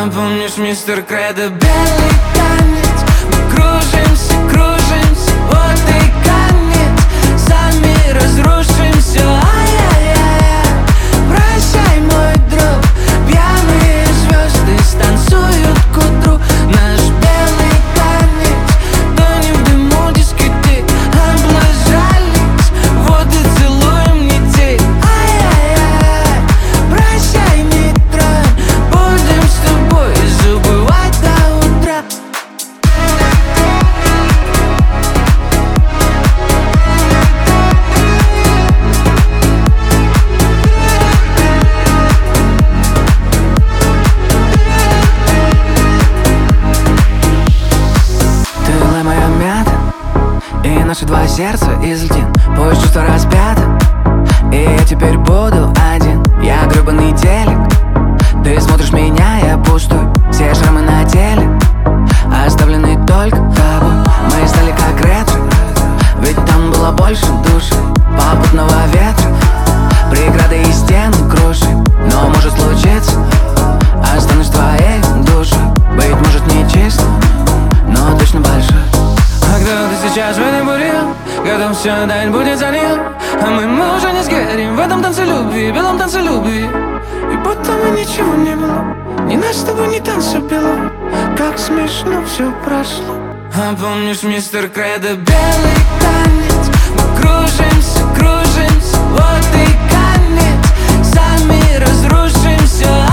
Помнишь, мистер Кредо, белый танец? Мы кружимся, кружимся, вот и конец. Сами разрушим все, ай-яй-яй. Прощай, мой друг, пьяные звезды станцуют к утру. Наш белый танец, тонем в дыму дискотек. Облажались, вот и целуем нитей. Ай-яй-яй, прощай, нейтраль, будем с тобой забывать до утра. Ты моя мята, и наши два сердца из льдин. Пусть чувство распято, и я теперь буду один. Я гребаный телек, ты смотришь меня, я пустой. Все шрамы на теле оставлены только тобой. Мы стали как ретро, ведь там было больше души. Попутного ветра, преграды и стены круши. Но может случиться, останусь твоей душой. Быть может не чисто, но точно большой. А кто ты сейчас в этой буре? Готов все дать, будет за ним. А мы уже не сгорим в этом танце любви, белом танце любви. И будто бы ничего не было, ни нас с тобой, ни танца белого. Как смешно все прошло. А помнишь, мистер Кредо, белый танец? Мы кружимся, кружимся, вот и конец. Сами разрушим все.